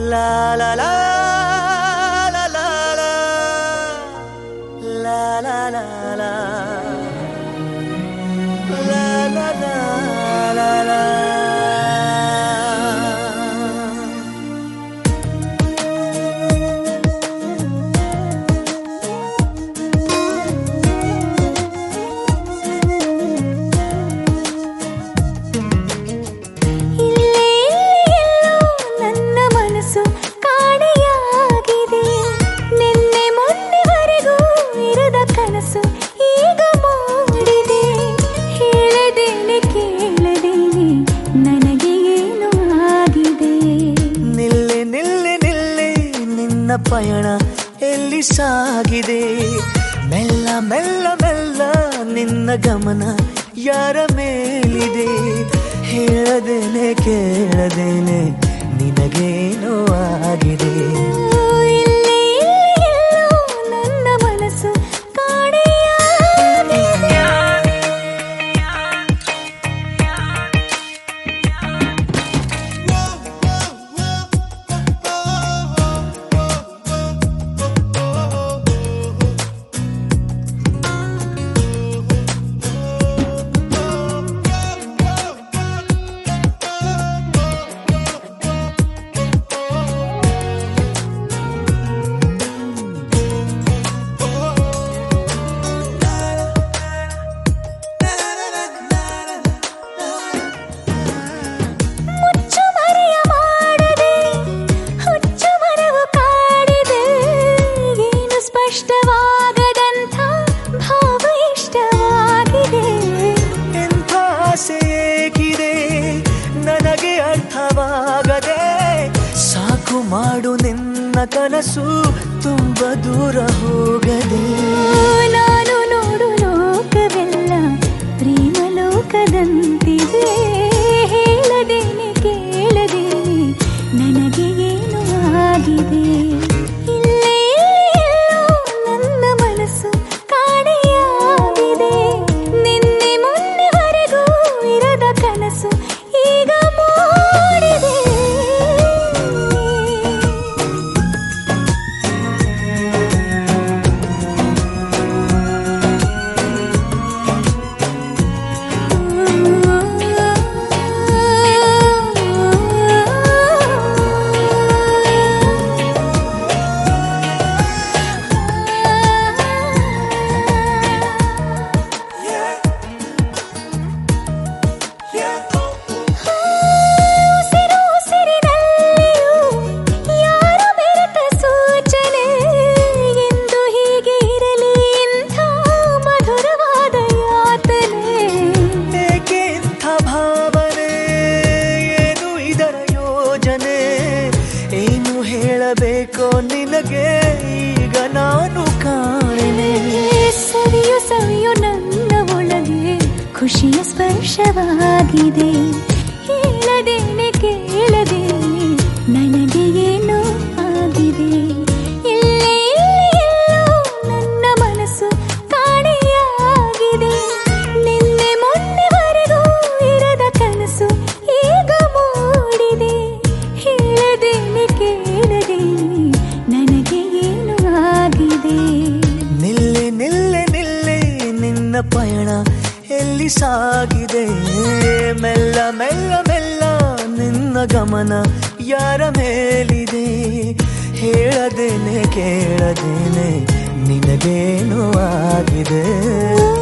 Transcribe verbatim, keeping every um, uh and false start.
ಲಾ ಲಾ ಲಾ ಲಾ ಲಾ ಲಾ ಲಾ ಲಾ ಲಾ ಲಾ ಲಾ ಲಾ ಲಾ. ಪಯಣ ಎಲ್ಲಿ ಸಾಗಿದೆ ಮೆಲ್ಲ ಮೆಲ್ಲ ಮೆಲ್ಲ ನಿನ್ನ ಗಮನ ಯಾರ ಮೇಲಿದೆ ಹೇಳದೇನೆ ಕೇಳದೇನೆ ನಿನಗೇನೋ ಆಗಿದೆ ನನ್ನ ಮನಸ್ಸು ನನಗೆ ಅರ್ಥವಾಗದೆ ಸಾಕು ಮಾಡು ನಿನ್ನ ಕನಸು ತುಂಬ ದೂರ ಹೋಗದೆ ನಾನು ನೋಡು ಲೋಕವೆಲ್ಲ ಪ್ರೇಮ ಲೋಕದಂತಿದೆ ಹೇಳದೇನೆ ಕೇಳದೇನೆ ನನಗೆ ಏನು ಆಗಿದೆ ಇಲ್ಲೇ ನನ್ನ ಮನಸ್ಸು ಕಾಣೆಯಾಗಿದೆ ನಿನ್ನೆ ಮೊನ್ನೆವರೆಗೂ ಇರದ ಕನಸು ಈಗ ಮೂಡಿದೆ ಹೇಳಬೇಕೋ ನಿನಗೆ ಈಗ ನಾನು ಕಾಣೆನೆ ಸವಿಯು ಸವಿಯು ನನ್ನ ಒಳಗೆ ಖುಷಿಯ ಸ್ಪರ್ಶವಾಗಿದೆ ಹೇಳದೇನೆ ಕೇಳದೇನೆ ನನಗೆ ಏನೋ ಆಗಿದೆ ಇಲ್ಲೇ ನನ್ನ ಮನಸ್ಸು ಕಾಣೆಯಾಗಿದೆ ನಿನ್ನೆ ಮೊನ್ನೆವರೆಗೂ ಇರದ ಕನಸು ಈಗ ಮೂಡಿದೆ ಹೇಳದೇನೆ ಕೇಳದೇನೆ ನನಗೆ ಏನು ಆಗಿದೆ ನಿಲ್ಲೆ ನಿಲ್ಲೆ ನಿಲ್ಲೆ ನಿನ್ನ ಪಯಣ ಎಲ್ಲಿ ಸಾಗಿದೆ ಮೆಲ್ಲ ಮೆಲ್ಲ ಮೆಲ್ಲ ನಿನ್ನ ಗಮನ ಯಾರ ಮೇಲಿದೆ ಹೇಳದೇನೆ ಕೇಳದೇನೆ ನಿನಗೇನು ಆಗಿದೆ.